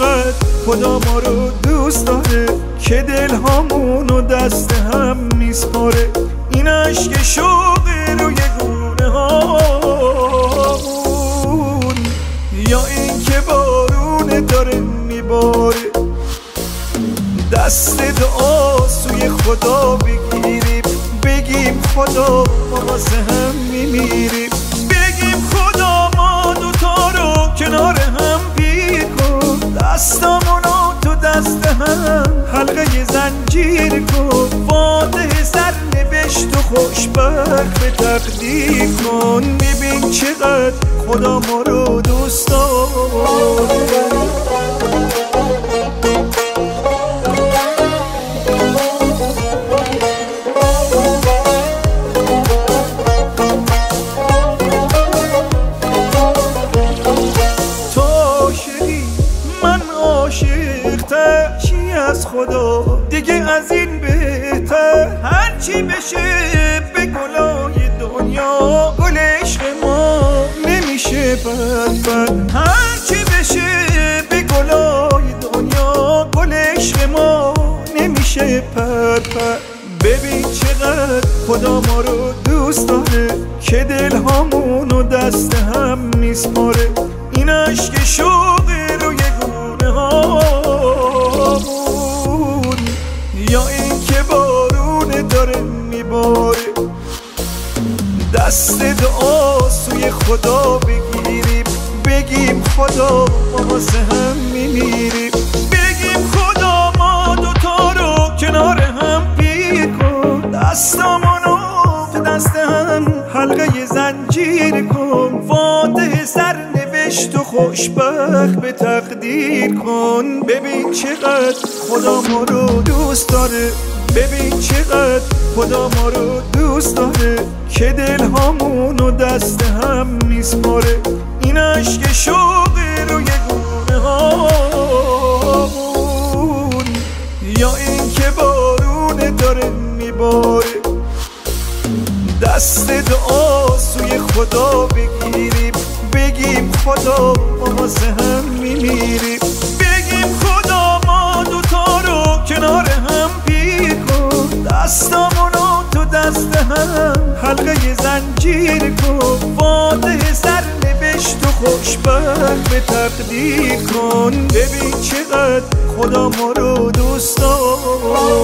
چقدر خدا ما رو دوست داره که دل هامونو دست هم میسپاره. این عشق شوق روی گونه هامون یا این که بارون داره میباره. دست دعا سوی خدا بگیریم، بگیم خدا ما واسه هم میمیریم. بگیم خدا ما دوتا رو کنار هم پیر کن، دستامونو تو دست هم حلقه زنجیر کن. فاتح سرنوشت و خوشبخت به تقدیر کن. ببین چقدر خدا ما رو دوست داره. چی از خدا دیگه از این بهتر، هرچی بشه به گلای دنیا گل عشق ما نمیشه بد. هرچی بشه به گلای دنیا گل عشق ما نمیشه پد. ببین چقدر خدا ما رو دوست داره که دل هامونو دست هم میسپاره. این عشق شوق روی گونه هامون یا این که بارون داره میباره. دست دعا سوی خدا بگیریم، بگیم خدا ما واسه هم میمیریم. بگیم خدا ما دوتا رو کنار هم پیر کن، دستامونو تو دست هم حلقه زنجیر کن. فاتح سرنوشت و خوشبخت به تقدیر کن. ببین چقدر خدا ما رو دوست داره، ببین چقدر خدا ما رو دوست داره که دل هامونو دست هم میسپاره. این عشق شوق روی گونه هامون یا این که بارون داره میباره. دست دعا سوی خدا بگیریم، بگیم خدا ما واسه هم میمیریم. بگیم خدا ما دوتا رو کنار هم پیر کن، دستامونو تو دست هم حلقه زنجیر کن. فاتح سرنوشت و خوشبخت به تقدیر کن. ببین چقدر خدا ما رو دوست داره.